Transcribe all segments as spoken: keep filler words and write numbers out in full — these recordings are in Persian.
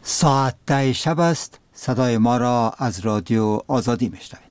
ساعت ده شب است. صدای ما را از رادیو آزادی میشنوید.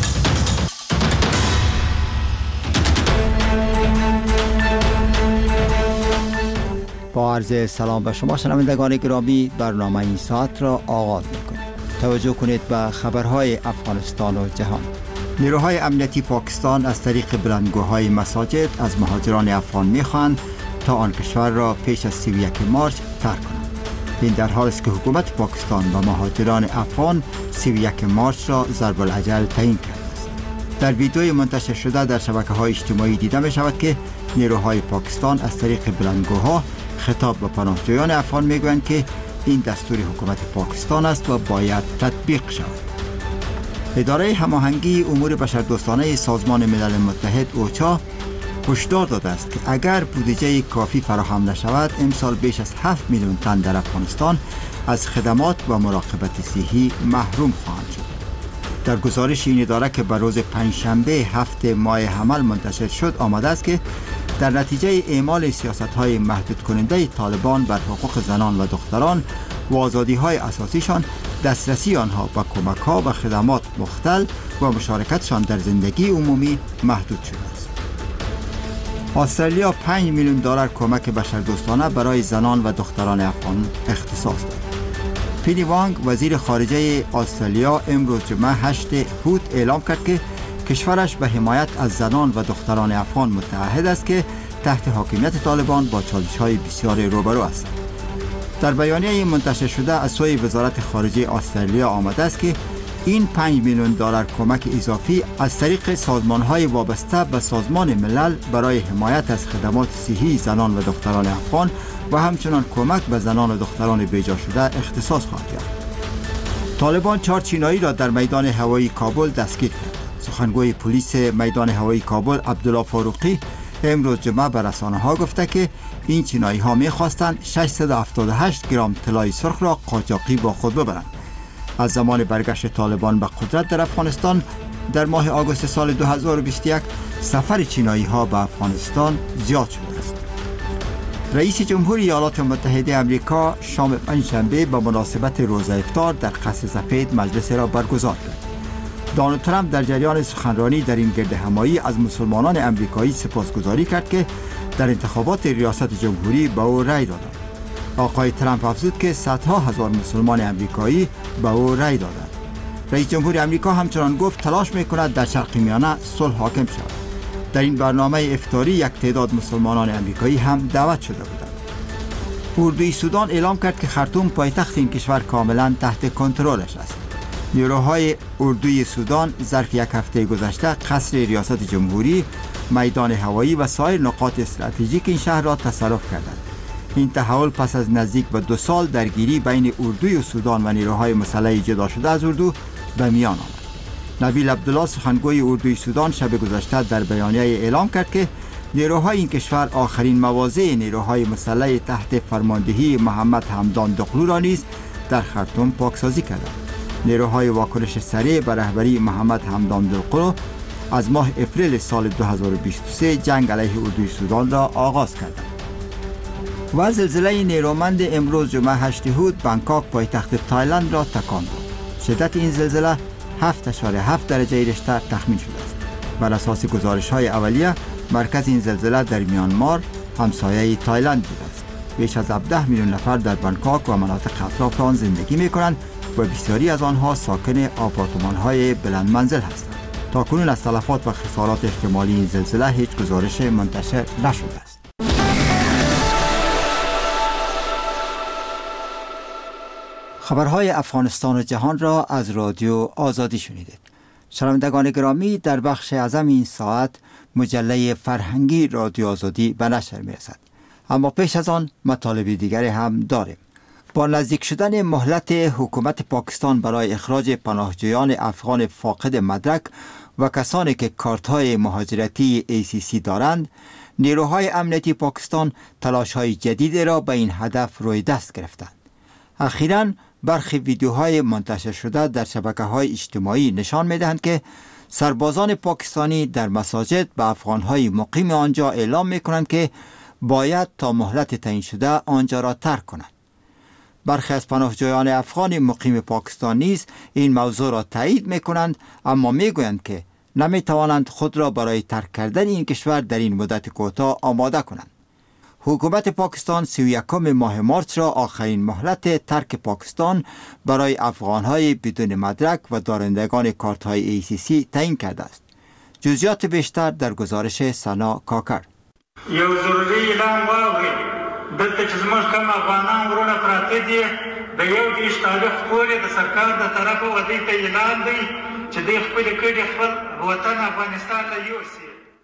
با عرض سلام به شما شنوندگان گرامی، برنامه این ساعت را آغاز میکنیم. توجه کنید به خبرهای افغانستان و جهان. نیروهای امنیتی پاکستان از طریق بلندگوهای مساجد از مهاجران افغان میخواهند تا آن کشور را پیش از سی و یک مارچ ترک کنند. این در حالی است که حکومت پاکستان و مهاجران افغان سی و یک مارچ را ضرب الاجل تعیین کرده است. در ویدیوی منتشر شده در شبکه‌های اجتماعی دیده می شود که نیروهای پاکستان از طریق بلندگوها خطاب به پناهجویان افغان میگویند که این دستور حکومت پاکستان است و باید تطبیق شود. اداره هماهنگی امور بشردوستانه سازمان ملل متحد اوچا هشدار داده است که اگر بودجه کافی فراهم نشود امسال بیش از هفت میلیون تن در افغانستان از خدمات و مراقبت صحی محروم خواهند شد. در گزارش این اداره که به روز پنجشنبه هفته ماه حمل منتشر شد آمده است که در نتیجه اعمال سیاست‌های محدود کننده طالبان بر حقوق زنان و دختران و آزادی‌های اساسیشان، دسترسی آنها به کمک‌ها و خدمات مختل و مشارکتشان در زندگی عمومی محدود شده است. استرالیا پنج میلیون دلار کمک بشردوستانه برای زنان و دختران افغان اختصاص داد. پینی وانگ وزیر خارجه استرالیا امروز جمعه هشتم هوت اعلام کرد که کشورش به حمایت از زنان و دختران افغان متعهد است که تحت حاکمیت طالبان با چالش‌های بسیار روبرو است. در بیانیه منتشر شده از سوی وزارت خارجه استرالیا آمده است که این پنج میلیون دلار کمک اضافی از طریق سازمان‌های وابسته به سازمان ملل برای حمایت از خدمات صحی زنان و دختران افغان و همچنان کمک به زنان و دختران بیجا شده اختصاص خواهد یافت. طالبان چهار چینایی را در میدان هوایی کابل دستگیر کرد. سخنگوی پلیس میدان هوایی کابل عبدالله فاروقی امروز جمعه به رسانه‌ها گفته که این چینایی ها می‌خواستند ششصد و هفتاد و هشت گرم طلای سرخ را قاچاقی با خود ببرند. از زمان برگشت طالبان به قدرت در افغانستان در ماه آگوست سال دو هزار و بیست و یک سفر چینایی ها به افغانستان زیاد شده است. رئیس جمهوری ایالات متحده آمریکا شام پنجشنبه به مناسبت روزه افطار در قصر سفید مجلس را برگزار کرد. دونالد ترامپ در جریان سخنرانی در این گرد همایی از مسلمانان امریکایی سپاسگزاری کرد که در انتخابات ریاست جمهوری به او رأی دادند. آقای ترامپ افزود که صدها هزار مسلمان امریکایی به او رأی دادند. رئیس جمهور آمریکا همچنان گفت تلاش می‌کند در شرق میانه صلح حاکم شود. در این برنامه افطاری یک تعداد مسلمانان امریکایی هم دعوت شده بودند. اردوی سودان اعلام کرد که خرطوم پایتخت این کشور کاملا تحت کنترلش است. نیروهای اردوی سودان ظرف یک هفته گذشته قصر ریاست جمهوری، میدان هوایی و سایر نقاط استراتژیک این شهر را تصرف کردند. این تحول پس از نزدیک به دو سال درگیری بین اردوی سودان و نیروهای مسلح جدا شده از اردو به میان آمد. نبیل عبدالله سخنگوی اردوی سودان شب گذشته در بیانیه اعلام کرد که نیروهای این کشور آخرین مواضع نیروهای مسلح تحت فرماندهی محمد حمدان دقلو را نیز در خرطوم پاکسازی کردند. نیروهای واکنش سریع به رهبری محمد حمدان دقلو از ماه اپریل سال دو هزار و بیست و سه جنگ علیه اردوی سودان را آغاز کردند. و زلزله نیرومند امروز جمعه هشتم هوت بانکوک پایتخت تایلند را تکان داد. شدت این زلزله هفت اشاره هفت درجه ریشتر تخمین شده است. بر اساس گزارش‌های اولیه مرکز این زلزله در میانمار همسایه تایلند بوده است. بیش از هفده میلیون نفر در بانکوک و مناطق اطراف آن زندگی می‌کنند و بسیاری از آنها ساکن آپارتمان‌های بلند منزل هستند. تاکنون از تلفات و خسارات احتمالی این زلزله هیچ گزارش منتشر نشده است. خبرهای افغانستان و جهان را از رادیو آزادی شنیدید. شنوندگان گرامی، در بخش اعظم این ساعت مجله فرهنگی رادیو آزادی به نشر می‌رسد. اما پیش از آن مطالب دیگری هم داریم. با نزدیک شدن مهلت حکومت پاکستان برای اخراج پناهجویان افغان فاقد مدرک و کسانی که کارت‌های مهاجرتی ای سی سی دارند، نیروهای امنیتی پاکستان تلاش‌های جدیدی را به این هدف روی دست گرفتند. اخیراً برخی ویدیوهای منتشر شده در شبکه‌های اجتماعی نشان می‌دهند که سربازان پاکستانی در مساجد به افغان‌های مقیم آنجا اعلام می‌کنند که باید تا مهلت تعیین شده آنجا را ترک کنند. برخی از پناهجویان افغان مقیم پاکستان نیز این موضوع را تایید می‌کنند، اما می‌گویند که نمی‌توانند خود را برای ترک کردن این کشور در این مدت کوتاه آماده کنند. حکومت پاکستان سی و یکم ماه مارس را آخرین مهلت ترک پاکستان برای افغان‌های بدون مدرک و دارندگان کارت‌های ای سی سی تعیین کرده است. جزئیات بیشتر در گزارش سنا کاکر. یو ضروري اعلان واورئ دلته چې زموږ کوم افغانان وروڼه پراته دي د یو دېرش تاریخ پورې د سرکار د طرفه ودې ته اعلان دی چې دوی خپلې کډې خپل وطن افغانستان ته یوسي.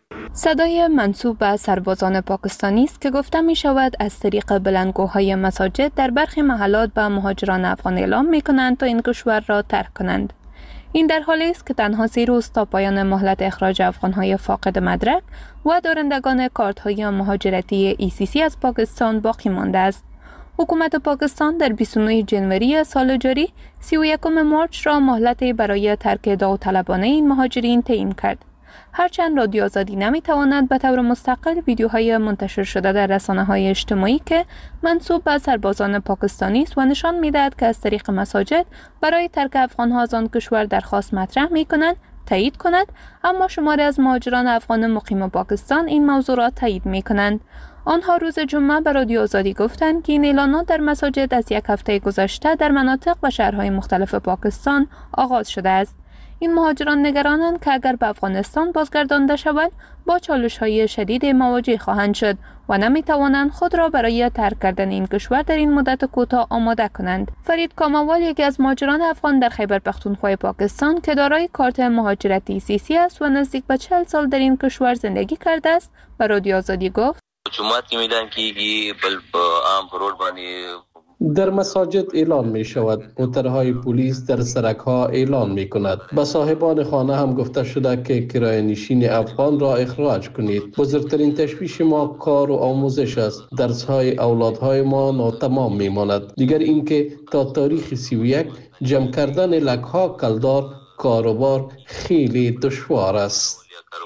صدای منسوب به سربازان پاکستانی است که گفته می شود از طریق بلندگوهای مساجد در برخی محلات به مهاجران افغان اعلام می کنند تا این کشور را ترک کنند. این در حالی است که تنها سی روز تا پایان مهلت اخراج افغان‌های فاقد مدرک و دارندگان کارت‌های مهاجرتی ای سی سی از پاکستان باقی مانده است. حکومت پاکستان در بیست و نه ژانویه سال جاری سی و یکم مارس را مهلتی برای ترک داوطلبانه این مهاجرین تعیین کرد. هرچند رادیو آزادی نمیتواند به طور مستقل ویدیوهای منتشر شده در رسانه‌های اجتماعی که منسوب به سربازان پاکستانی است و نشان می‌دهد که از طریق مساجد برای ترک افغان‌ها از آن کشور درخواست مطرح می‌کنند تایید کند، اما شماری از مهاجران افغان مقیم پاکستان این موضوع را تایید می‌کنند. آنها روز جمعه به رادیو آزادی گفتند که این اعلانات در مساجد از یک هفته گذشته در مناطق و شهرهای مختلف پاکستان آغاز شده است. این مهاجران نگرانند که اگر به افغانستان بازگردانده شوند با چالش‌های شدید مواجه خواهند شد و نمی‌توانند خود را برای ترک کردن این کشور در این مدت کوتاه آماده کنند. فرید کاموال یکی از مهاجران افغان در خیبر پختونخوا پاکستان که دارای کارت مهاجرتی سی سی است و نزدیک به چهل سال در این کشور زندگی کرده است، به رادیو آزادی گفت: جمعات کی میدان کیږي بل عام روډ باندې در مساجد اعلان می شود، موترهای پلیس در سرک ها اعلان می کند. به صاحبان خانه هم گفته شده که کرایه نشین افغان را اخراج کنید. بزرگترین تشویش ما کار و آموزش است. درس های اولادهای ما ناتمام می ماند. دیگر اینکه تا تاریخ سی و یک جمع کردن لک ها کلدار کاروبار خیلی دشوار است.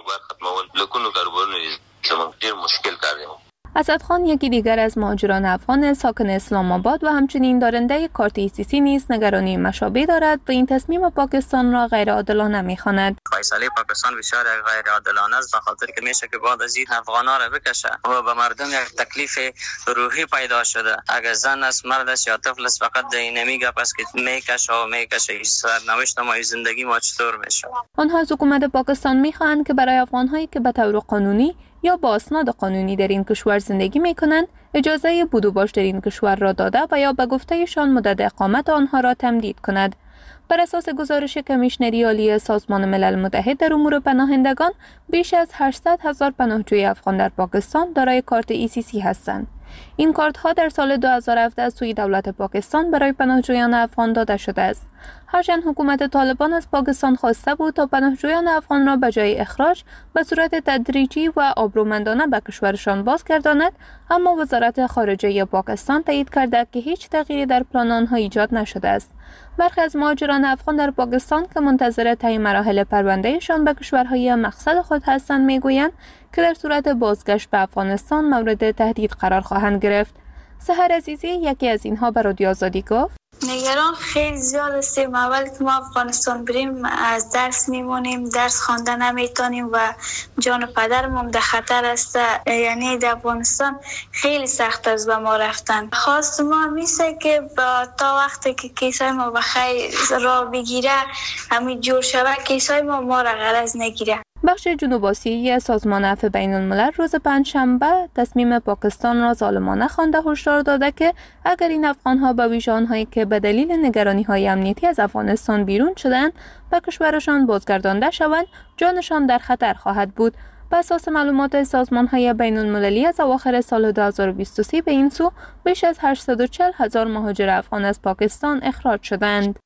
اسد خان یکی دیگر از مهاجران افغان ساکن اسلام آباد و همچنین دارنده کارت ای سی سی نیز نگرانی مشابه دارد و این تصمیم پاکستان را غیر عادلانه می‌خواند. فیصله پاکستان بسیار غیر عادلانه است، به خاطر که میشه که بعد از این افغانا را بکشه و به مردم یک تکلیف روحی پیدا شده. اگر زن است، مرد است یا طفل است، فقط نمیگه پس که میکشه و میکشه سرنوشت ما زندگی ما چطور میشه. آنها از حکومت پاکستان می‌خواهند که برای افغان‌هایی که به طور قانونی یا با اسناد قانونی در این کشور زندگی می‌کنند اجازه بود و باش در این کشور را داده و یا به گفتهشان مدت اقامت آنها را تمدید کند. بر اساس گزارش کمیشنری عالی سازمان ملل متحد در امور پناهندگان، بیش از هشتصد هزار پناهجوی افغان در پاکستان دارای کارت ای سی سی هستند. این کارت ها در سال دو هزار و هفده از سوی دولت پاکستان برای پناهجویان افغان داده شده است. هرچند حکومت طالبان از پاکستان خواسته بود تا پناهجویان افغان را به جای اخراج به صورت تدریجی و آبرومندانه به کشورشان بازگرداند، اما وزارت خارجه پاکستان تایید کرده که هیچ تغییری در پلان آنها ایجاد نشده است. برخی از مهاجران افغان در پاکستان که منتظر طی مراحل پروندهشان به کشورهای مقصد خود هستند میگویند که در صورت بازگشت به افغانستان مورد تهدید قرار خواهند گرفت. سحر عزیزی یکی از اینها به رادیو آزادی گفت: نگران خیلی زیاد هستیم. اول که ما افغانستان بریم از درس میمونیم، درس خواندن نمیتونیم و جان پدرمون در خطر است. یعنی در افغانستان خیلی سخت است به ما رفتن. خواست ما میشه که تا وقتی که کیسای ما بخیر را بگیره، همین جور شود کیسای ما ما را غرض نگیره. بخش جنوب آسیایی سازمان عفو بین الملل روز پنجشنبه تصمیم پاکستان را ظالمانه خوانده هشدار داده که اگر این افغان‌ها به ویژه آنهایی که به دلیل نگرانی‌های امنیتی از افغانستان بیرون شدند به کشورشان بازگردانده شوند، جانشان در خطر خواهد بود. بر اساس معلومات سازمان‌های بین المللی از اواخر سال دو هزار و بیست و سه به این سو بیش از هشتصد و چهل هزار مهاجر افغان از پاکستان اخراج شدند.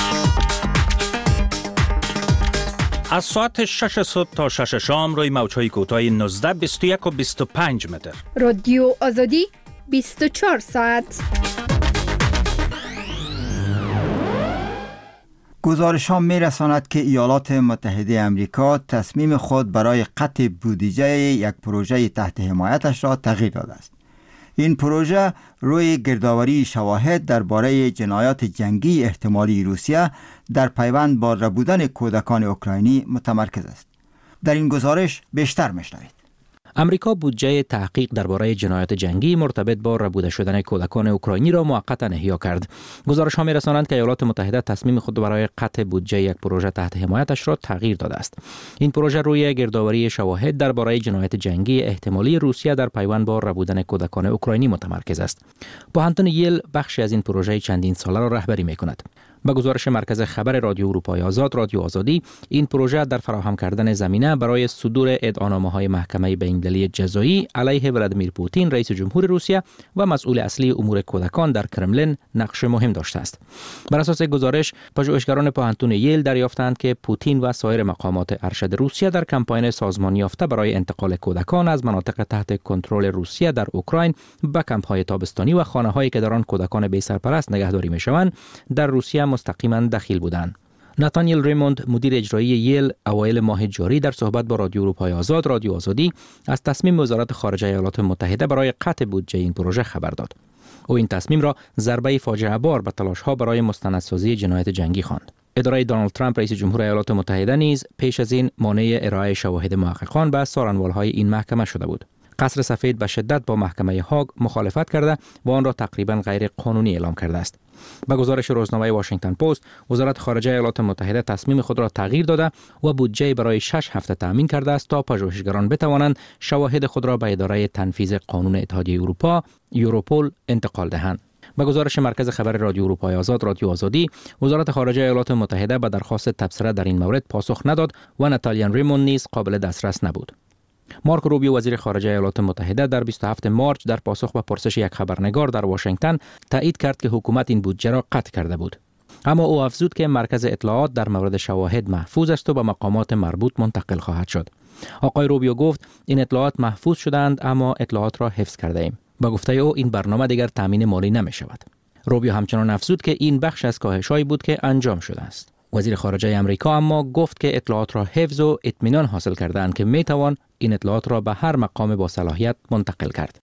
از ساعت شش صبح تا شش شام روی موج‌های کوتاه نوزده، بیست و یک و بیست و پنج متر. رادیو آزادی بیست و چهار ساعت. گزارش ها می رساند که ایالات متحده امریکا تصمیم خود برای قطع بودجه یک پروژه تحت حمایتش را تغییر داده است. این پروژه روی گردآوری شواهد درباره جنایات جنگی احتمالی روسیه در پیوند با ربودن کودکان اوکراینی متمرکز است. در این گزارش بیشتر میشنوید. امریکا بودجه تحقیق درباره جنایات جنگی مرتبط با ربوده شدن کودکان اوکراینی را موقتا احیا کرد. گزارش ها می رسانند که ایالات متحده تصمیم خود برای قطع بودجه یک پروژه تحت حمایتش را تغییر داده است. این پروژه روی گردآوری شواهد درباره جنایات جنگی احتمالی روسیه در پیوند با ربودن کودکان اوکراینی متمرکز است. پوهنتون ییل بخشی از این پروژه چندین ساله را رهبری می کند. با گزارش مرکز خبر رادیو اروپای آزاد رادیو آزادی، این پروژه در فراهم کردن زمینه برای صدور اعدامنامه‌های محکمه بین‌المللی جزایی علیه ولادیمیر پوتین رئیس جمهور روسیه و مسئول اصلی امور کودکان در کرملین نقش مهم داشته است. بر اساس گزارش، پژوهشگران پوهنتون ییل دریافتند که پوتین و سایر مقامات ارشد روسیه در کمپاین سازمانی یافته برای انتقال کودکان از مناطق تحت کنترل روسیه در اوکراین به کمپ‌های تابستانی و خانه‌هایی که در آن کودکان بی سرپرست نگهداری می‌شوند در روسیه مستقیما دخیل بودند. ناتانیل ریموند مدیر اجرایی ییل اوایل ماه جاری در صحبت با رادیو اروپای آزاد رادیو آزادی از تصمیم وزارت خارجه ایالات متحده برای قطع بودجه این پروژه خبر داد. او این تصمیم را ضربه فاجعه بار به تلاش‌ها برای مستندسازی جنایت جنگی خواند. اداره دونالد ترامپ رئیس جمهور ایالات متحده نیز پیش از این مانع ارائه شواهد محققان به سارنوال‌های این محکمه شده بود. قصر سفید به شدت با محکمه هاگ مخالفت کرده و آن را تقریبا غیر قانونی اعلام کرده است. با گزارش روزنامه واشنگتن پست، وزارت خارجه ایالات متحده تصمیم خود را تغییر داده و بودجه برای شش هفته تأمین کرده است تا پژوهشگران بتوانند شواهد خود را به اداره تنفیذ قانون اتحادیه اروپا یوروپول انتقال دهند. با گزارش مرکز خبر رادیو اروپای آزاد رادیو آزادی، وزارت خارجه ایالات متحده به درخواست تبصره در این مورد پاسخ نداد و ناتالیا ریموند نیز قابل دسترس نبود. مارک روبیو وزیر خارجه ایالات متحده در بیست و هفتم مارس در پاسخ به پرسش یک خبرنگار در واشنگتن تایید کرد که حکومت این بودجه را قطع کرده بود. اما او افزود که مرکز اطلاعات در مورد شواهد محفوظ است و به مقامات مربوط منتقل خواهد شد. آقای روبیو گفت این اطلاعات محفوظ شدند اما اطلاعات را حفظ کرده ایم. با گفته او این برنامه دیگر تامین مالی نمی شود. روبیو همچنان افزود که این بخش از کاهش‌هایی بود که انجام شده است. وزیر خارجه امریکا اما گفت که اطلاعات را حفظ و اطمینان حاصل کرده‌اند که می توان این اطلاعات را به هر مقام با صلاحیت منتقل کرد.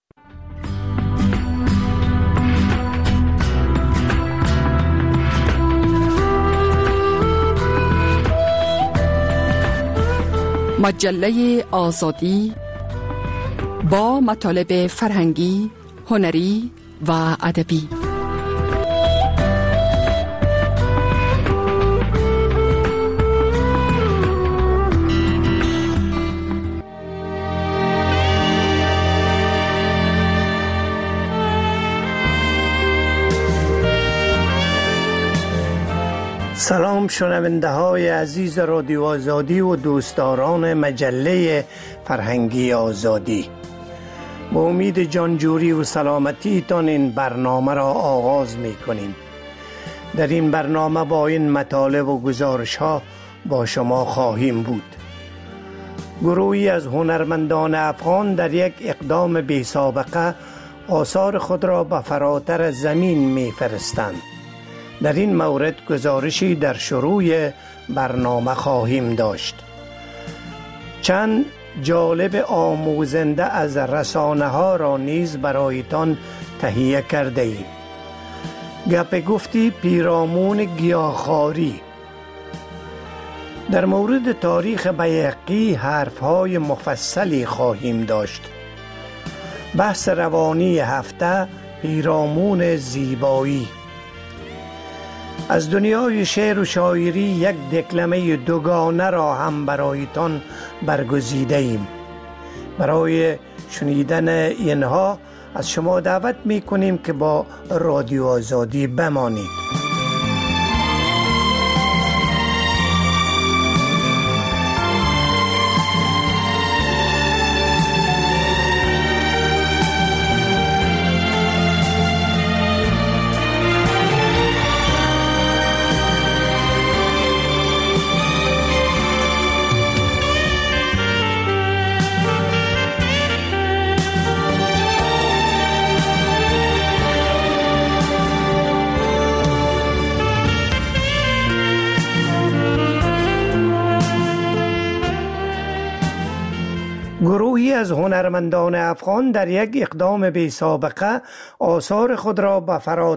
مجله آزادی با مطالب فرهنگی، هنری و ادبی. سلام شنونده های عزیز رادیو آزادی و دوستداران مجله فرهنگی آزادی. با امید جانجوری و سلامتی تان این برنامه را آغاز می کنیم. در این برنامه با این مطالب و گزارش ها با شما خواهیم بود. گروهی از هنرمندان افغان در یک اقدام بی سابقه آثار خود را به فراتر زمین می فرستند. در این مورد گزارشی در شروع برنامه خواهیم داشت. چند جالب آموزنده از رسانه ها را نیز برایتان تهیه کرده ایم. گپ گفتی پیرامون گیاهخواری. در مورد تاریخ بیهقی حرف های مفصلی خواهیم داشت. بحث روانی هفته پیرامون زیبایی. از دنیای شعر و شاعری یک دکلمه دوگانه را هم برایتان برگزیده ایم. برای شنیدن اینها از شما دعوت می کنیم که با رادیو آزادی بمانید. از هنرمندان افغان در یک اقدام بی سابقه آثار خود را به فراتر